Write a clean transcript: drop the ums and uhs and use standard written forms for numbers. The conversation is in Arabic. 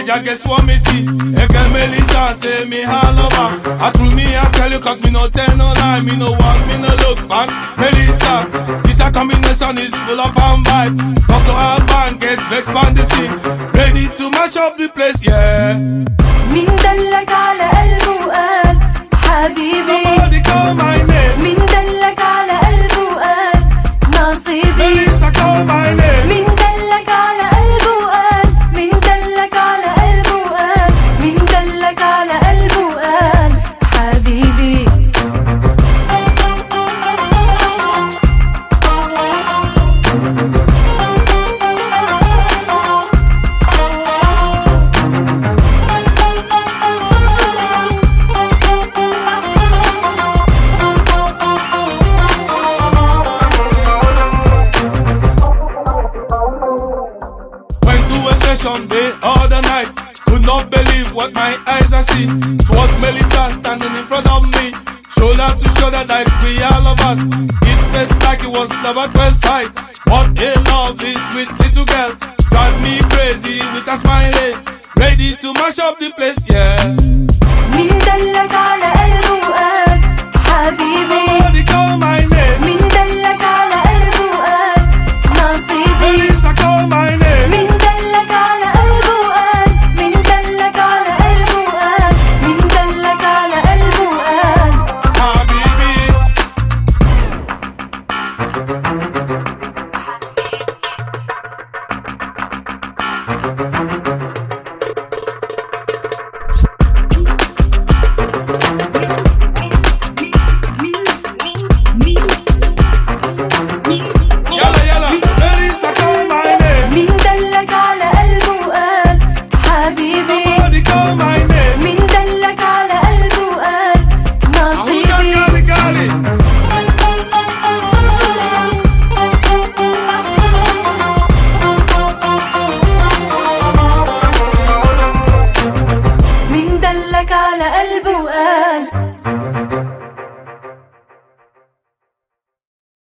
stage, I guess what me see. A girl Melissa say me all over. I through me I tell you cause me no tell no lie. Me no walk, me no look man. Melissa, this a combination is full of bomb vibe. Talk to her band, get vexed on the scene. Ready to mash up the place, yeah. مين دلك على قلبه وقال حبيبي؟ Somebody call my name. مين دلك على قلبه وقال نصيبي؟ Melissa call my name. مين دلك على قلبه وقال؟ مين دلك على قلبه وقال؟ مين دلك على قلبه وقال حبيبي؟ Day all the night, could not believe what my eyes I see. It was Melissa standing in front of me, shoulder to shoulder like we all of us. It felt like it was love at first sight. What a lovely sweet little girl, drive me crazy with a smile, ready to mash up the place, yeah. مين دلك على قلبه وقال حبيبي؟ Somebody call my name. مين دلك على قلبه وقال نصيبي؟ Melissa call my name. مين دلك على قلبه وقال؟ مين دلك على قلبه وقال؟ مين دلك على قلبه وقال حبيبي. يلا يلا Melissa call my name. مين دلك على قلبه وقال حبيبي؟ Somebody call my name. مين دلك على قلبه وقال نصيبي؟ Ahuda gali gali. مين دلك على قلبه وقال